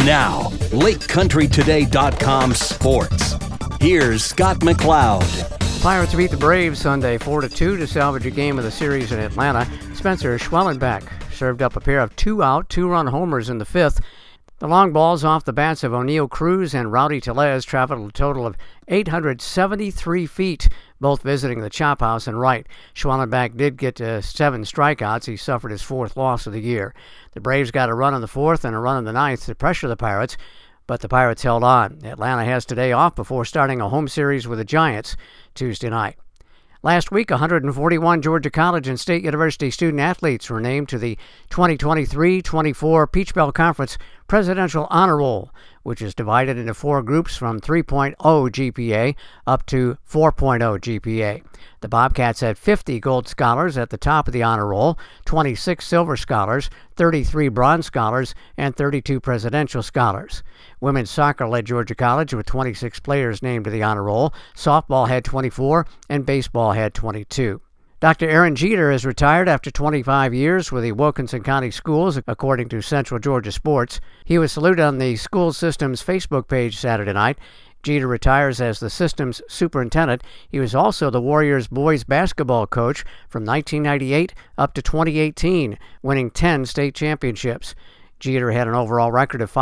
Now, LakeCountryToday.com sports. Here's Scott McLeod. Pirates beat the Braves Sunday 4-2 to salvage a game of the series in Atlanta. Spencer Schwellenbach served up a pair of two-out, two-run homers in the fifth. The long balls off the bats of O'Neill Cruz and Rowdy Tellez traveled a total of 873 feet, both visiting the Chop House and right. Schwellenbach did get 7 strikeouts. He suffered his 4th loss of the year. The Braves got a run in the 4th and a run in the 9th to pressure the Pirates, but the Pirates held on. Atlanta has today off before starting a home series with the Giants Tuesday night. Last week, 141 Georgia College and State University student-athletes were named to the 2023-24 Peach Belt Conference Presidential Honor Roll, which is divided into 4 groups from 3.0 GPA up to 4.0 GPA. The Bobcats had 50 gold scholars at the top of the honor roll, 26 silver scholars, 33 bronze scholars, and 32 presidential scholars. Women's soccer led Georgia College with 26 players named to the honor roll. Softball had 24, and baseball had 22. Dr. Aaron Jeter is retired after 25 years with the Wilkinson County Schools, according to Central Georgia Sports. He was saluted on the school system's Facebook page Saturday night. Jeter retires as the system's superintendent. He was also the Warriors boys basketball coach from 1998 up to 2018, winning 10 state championships. Jeter had an overall record of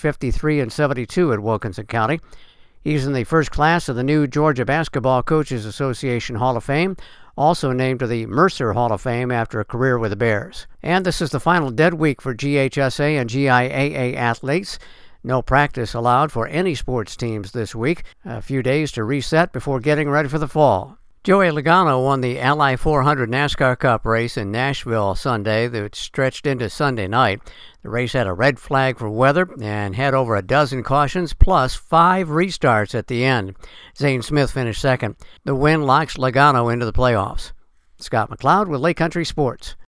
553-72 at Wilkinson County. He's in the first class of the new Georgia Basketball Coaches Association Hall of Fame, also named to the Mercer Hall of Fame after a career with the Bears. And this is the final dead week for GHSA and GIAA athletes. No practice allowed for any sports teams this week. A few days to reset before getting ready for the fall. Joey Logano won the Ally 400 NASCAR Cup race in Nashville Sunday that stretched into Sunday night. The race had a red flag for weather and had over a dozen cautions plus 5 restarts at the end. Zane Smith finished second. The win locks Logano into the playoffs. Scott McLeod with Lake Country Sports.